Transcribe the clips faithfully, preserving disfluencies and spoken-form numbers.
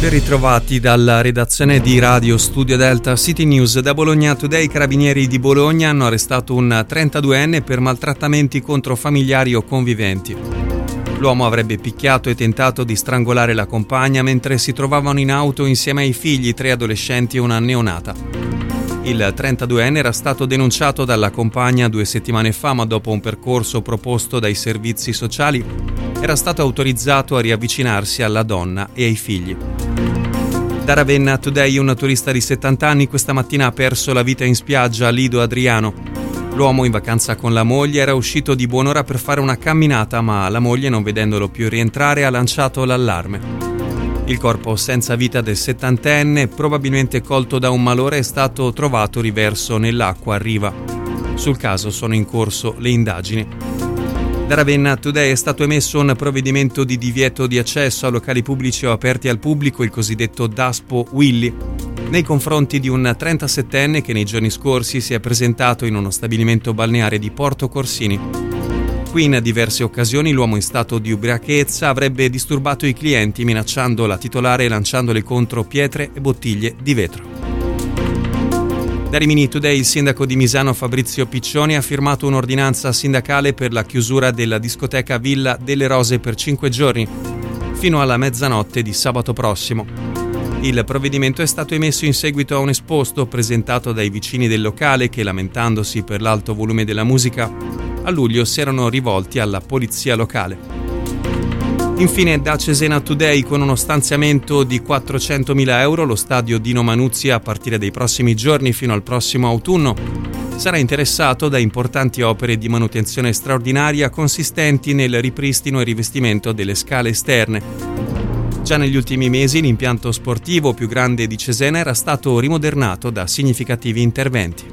Ben ritrovati dalla redazione di Radio Studio Delta City News. Da Bologna Today, i carabinieri di Bologna hanno arrestato un trentaduenne per maltrattamenti contro familiari o conviventi. L'uomo avrebbe picchiato e tentato di strangolare la compagna mentre si trovavano in auto insieme ai figli, tre adolescenti e una neonata. Il trentaduenne era stato denunciato dalla compagna due settimane fa, ma dopo un percorso proposto dai servizi sociali era stato autorizzato a riavvicinarsi alla donna e ai figli. Da Ravenna Today, un turista di settanta anni questa mattina ha perso la vita in spiaggia a Lido Adriano. L'uomo, in vacanza con la moglie, era uscito di buon'ora per fare una camminata, ma la moglie, non vedendolo più rientrare, ha lanciato l'allarme. Il corpo senza vita del settantenne, probabilmente colto da un malore, è stato trovato riverso nell'acqua a riva. Sul caso sono in corso le indagini. Da Ravenna Today è stato emesso un provvedimento di divieto di accesso a locali pubblici o aperti al pubblico, il cosiddetto Daspo Willy, nei confronti di un trentasettenne che nei giorni scorsi si è presentato in uno stabilimento balneare di Porto Corsini. Qui in diverse occasioni l'uomo in stato di ubriachezza avrebbe disturbato i clienti minacciando la titolare e lanciandole contro pietre e bottiglie di vetro. Da Rimini Today, il sindaco di Misano Fabrizio Piccioni ha firmato un'ordinanza sindacale per la chiusura della discoteca Villa delle Rose per cinque giorni, fino alla mezzanotte di sabato prossimo. Il provvedimento è stato emesso in seguito a un esposto presentato dai vicini del locale che, lamentandosi per l'alto volume della musica, a luglio si erano rivolti alla polizia locale. Infine, da Cesena Today, con uno stanziamento di quattrocentomila euro, lo stadio Dino Manuzzi, a partire dai prossimi giorni fino al prossimo autunno, sarà interessato da importanti opere di manutenzione straordinaria consistenti nel ripristino e rivestimento delle scale esterne. Già negli ultimi mesi l'impianto sportivo più grande di Cesena era stato rimodernato da significativi interventi.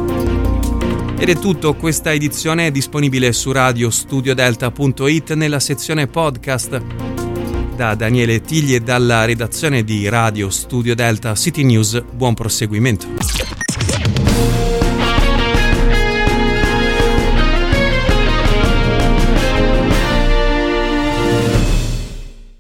Ed è tutto, questa edizione è disponibile su radio studio delta punto it nella sezione podcast. Da Daniele Tigli e dalla redazione di Radio Studio Delta City News, buon proseguimento.